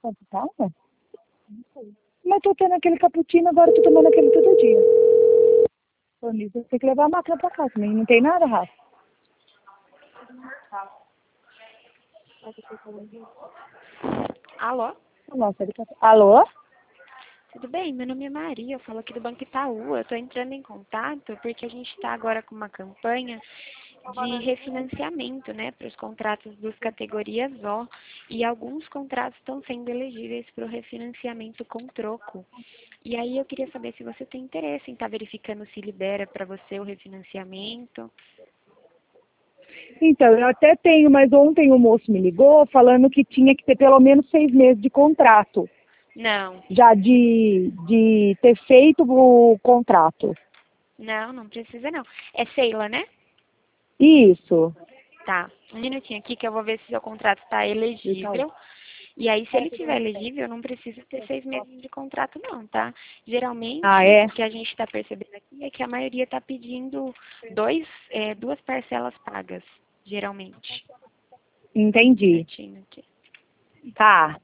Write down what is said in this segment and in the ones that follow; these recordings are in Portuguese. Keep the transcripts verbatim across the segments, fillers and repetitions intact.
Quanto tá? Mas tô tendo aquele cappuccino, agora tô tomando aquele todo dia. Ô, Nisa, você tem que levar a máquina pra casa, nem não tem nada, Rafa. Alô? Nossa, ele tá... Alô? Tudo bem? Meu nome é Maria, eu falo aqui do Banco Itaú. Eu estou entrando em contato porque a gente está agora com uma campanha de refinanciamento, né, para os contratos dos categorias O. E alguns contratos estão sendo elegíveis para o refinanciamento com troco. E aí eu queria saber se você tem interesse em estar verificando se libera para você o refinanciamento. Então, eu até tenho, mas ontem o moço me ligou falando que tinha que ter pelo menos seis meses de contrato. Não, Já de, de ter feito o contrato. não, não precisa não. É Sheila, né? Isso. Tá, um minutinho aqui que eu vou ver se seu contrato está elegível. E aí, se ele tiver elegível, não precisa ter seis meses de contrato não, tá? Geralmente, Ah, é? o que a gente está percebendo aqui é que a maioria está pedindo dois, é, duas parcelas pagas, geralmente. Um Entendi. minutinho aqui. Tá.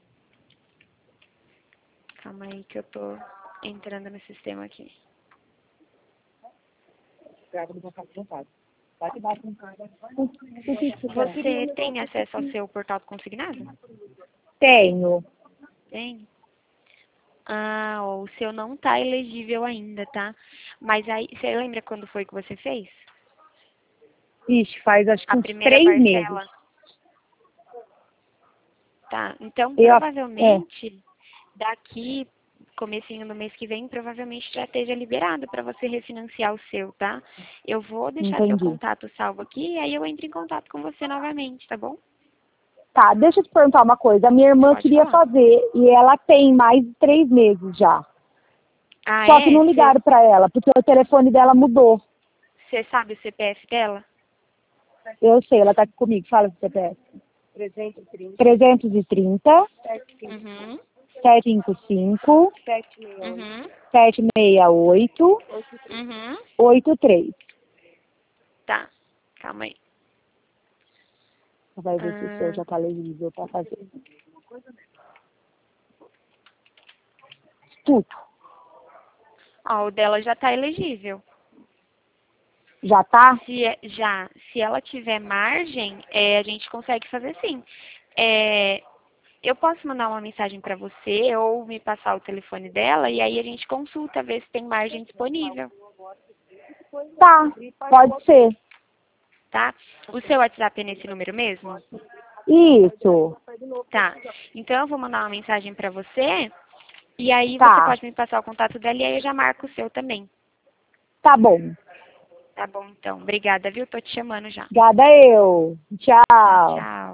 Calma aí que eu tô entrando no sistema aqui. Você tem acesso ao seu portal consignado? Tenho. Tem? Ah, o seu não tá elegível ainda, tá? Mas aí, você lembra quando foi que você fez? Ixi, faz acho que A uns primeira três meses. parcela? Tá, então Eu, é, provavelmente daqui, comecinho do mês que vem, provavelmente já esteja liberado para você refinanciar o seu, tá? Eu vou deixar seu entendi. contato salvo aqui e aí eu entro em contato com você novamente, tá bom? Tá, deixa eu te perguntar uma coisa. A minha irmã Pode queria falar. fazer e ela tem mais de três meses já. Ah, Só que é? não ligaram pra ela, porque o telefone dela mudou. Você sabe o C P F dela? Eu sei, ela tá aqui comigo. Fala do C P F. trezentos e trinta, Uhum. setecentos e cinquenta e cinco, Uhum. setecentos e sessenta e oito, Uhum. oitenta e três. Tá. Calma aí. Vai ver se o seu Ah, já tá legível pra fazer. Tudo. ó, o dela já tá elegível. Já tá? Se é- já, se ela tiver margem, é, a gente consegue fazer sim. É, eu posso mandar uma mensagem para você ou me passar o telefone dela e aí a gente consulta, ver se tem margem disponível, Tá, pode ser. tá? O seu WhatsApp é nesse número mesmo? Isso. Tá. Então eu vou mandar uma mensagem para você e aí você Tá. pode me passar o contato dela e aí eu já marco o seu também. Tá bom. Tá bom, então. Obrigada, viu? Tô te chamando já. Obrigada eu. Tchau, Tchau. tchau.